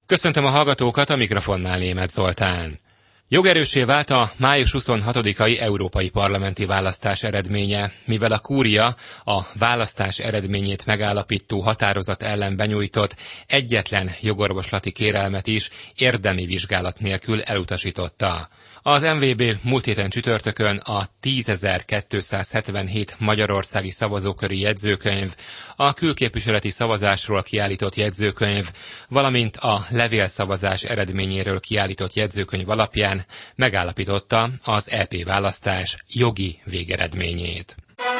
Köszöntöm a hallgatókat, a mikrofonnál Németh Zoltán. Jogerőssé vált a május 26-ai európai parlamenti választás eredménye, mivel a kúria a választás eredményét megállapító határozat ellen benyújtott egyetlen jogorvoslati kérelmet is érdemi vizsgálat nélkül elutasította. Az MVB múlt héten csütörtökön a 10.277 magyarországi szavazóköri jegyzőkönyv, a külképviseleti szavazásról kiállított jegyzőkönyv, valamint a levélszavazás eredményéről kiállított jegyzőkönyv alapján megállapította az EP választás jogi végeredményét.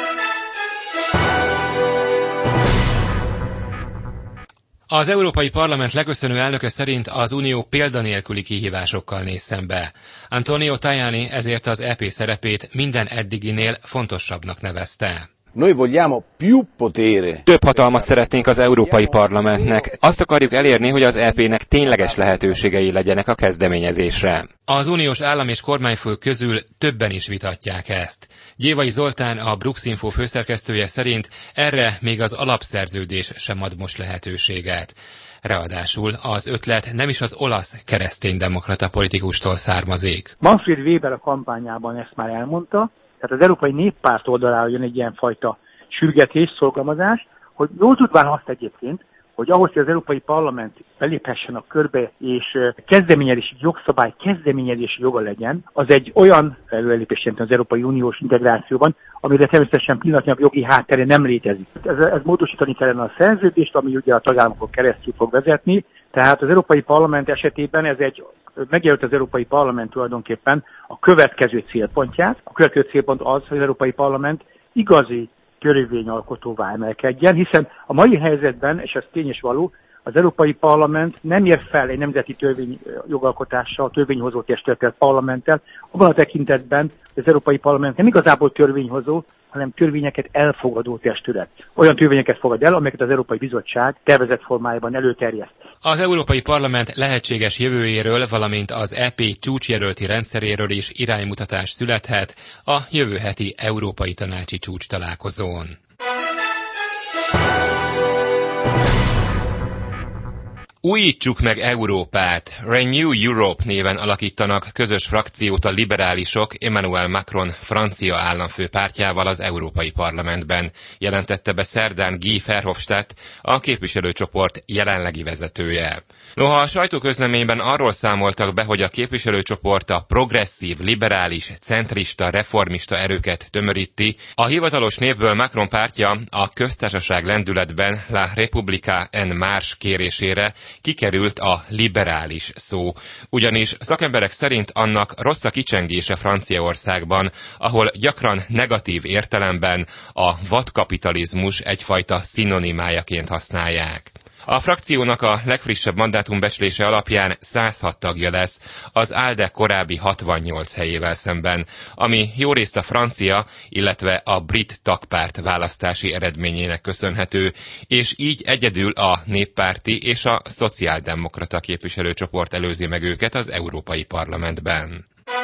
Az Európai Parlament leköszönő elnöke szerint az Unió példanélküli kihívásokkal néz szembe. Antonio Tajani ezért az EP szerepét minden eddiginél fontosabbnak nevezte. Több hatalmat szeretnénk az Európai Parlamentnek. Azt akarjuk elérni, hogy az EP-nek tényleges lehetőségei legyenek a kezdeményezésre. Az uniós állam és kormányfő közül többen is vitatják ezt. Gyévai Zoltán, a Bruxinfo főszerkesztője szerint erre még az alapszerződés sem ad most lehetőséget. Ráadásul az ötlet nem is az olasz kereszténydemokrata politikustól származik. Manfred Weber a kampányában ezt már elmondta, tehát az Európai Néppárt oldalára jön egy ilyenfajta sürgetés, szorgalmazás, hogy jól tudván azt egyébként, hogy ahhoz, hogy az Európai Parlament beléphessen a körbe, és kezdeményezési jogszabály kezdeményezési joga legyen, az egy olyan előrelépés jelent az Európai Uniós integrációban, amire természetesen pillanatnyilag jogi háttere nem létezik. Ez módosítani kellene a szerződést, ami ugye a tagállamokon keresztül fog vezetni, tehát az Európai Parlament esetében megjelölt az Európai Parlament tulajdonképpen a következő célpontját. A következő célpont az, hogy az Európai Parlament igazi törvényalkotóvá emelkedjen, hiszen a mai helyzetben, és ez tény és való, az Európai Parlament nem ér fel egy nemzeti törvényjogalkotással, törvényhozó testülettel, parlamenttel, abban a tekintetben, hogy az Európai Parlament nem igazából törvényhozó, hanem törvényeket elfogadó testület. Olyan törvényeket fogad el, amelyeket az Európai Bizottság tervezett formájában előterjeszt. Az Európai Parlament lehetséges jövőjéről, valamint az EP csúcsjelölti rendszeréről is iránymutatás születhet a jövő heti Európai Tanácsi csúcstalálkozón. Újítsuk meg Európát! Renew Europe néven alakítanak közös frakciót a liberálisok Emmanuel Macron francia államfő pártjával az Európai Parlamentben, jelentette be szerdán Guy Verhofstadt, a képviselőcsoport jelenlegi vezetője. Noha a sajtóközleményben arról számoltak be, hogy a képviselőcsoport a progresszív, liberális, centrista, reformista erőket tömöríti, a hivatalos névből Macron pártja a köztársaság lendületben La République en Marche kérésére kikerült a liberális szó, ugyanis szakemberek szerint annak rossz a kicsengése Franciaországban, ahol gyakran negatív értelemben a vadkapitalizmus egyfajta szinonimájaként használják. A frakciónak a legfrissebb mandátumbecslése alapján 106 tagja lesz, az ALDE korábbi 68 helyével szemben, ami jórészt a francia, illetve a brit tagpárt választási eredményének köszönhető, és így egyedül a néppárti és a szociáldemokrata képviselőcsoport előzi meg őket az Európai Parlamentben.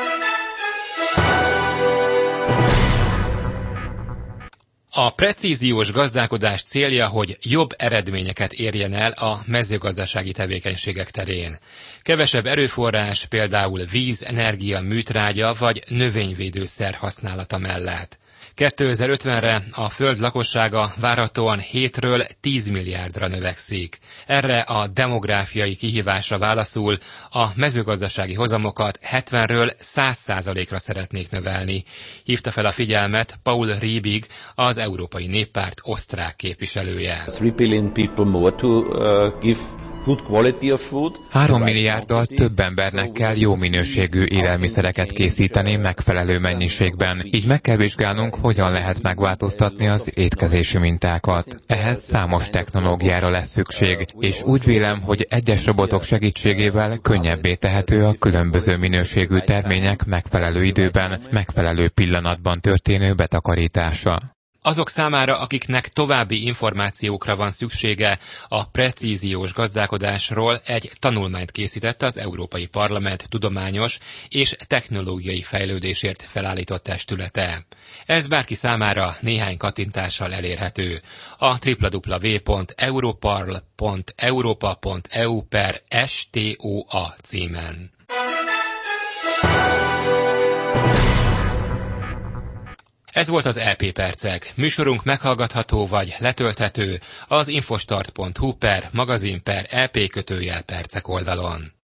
A precíziós gazdálkodás célja, hogy jobb eredményeket érjen el a mezőgazdasági tevékenységek terén. Kevesebb erőforrás, például víz, energia, műtrágya vagy növényvédőszer használata mellett. 2050-re a föld lakossága várhatóan 7-ről 10 milliárdra növekszik. Erre a demográfiai kihívásra válaszul a mezőgazdasági hozamokat 70-ről 100%-ra szeretnék növelni. Hívta fel a figyelmet Paul Rübig, az Európai Néppárt osztrák képviselője. 3 milliárddal több embernek kell jó minőségű élelmiszereket készíteni megfelelő mennyiségben. Így meg kell vizsgálnunk, hogyan lehet megváltoztatni az étkezési mintákat. Ehhez számos technológiára lesz szükség, és úgy vélem, hogy egyes robotok segítségével könnyebbé tehető a különböző minőségű termények megfelelő időben, megfelelő pillanatban történő betakarítása. Azok számára, akiknek további információkra van szüksége a precíziós gazdálkodásról, egy tanulmányt készített az Európai Parlament tudományos és technológiai fejlődésért felállított testülete. Ez bárki számára néhány kattintással elérhető. A www.europarl.europa.eu/STOA címen. Ez volt az EP Percek. Műsorunk meghallgatható vagy letölthető az infostart.hu/magazin/EP-percek oldalon.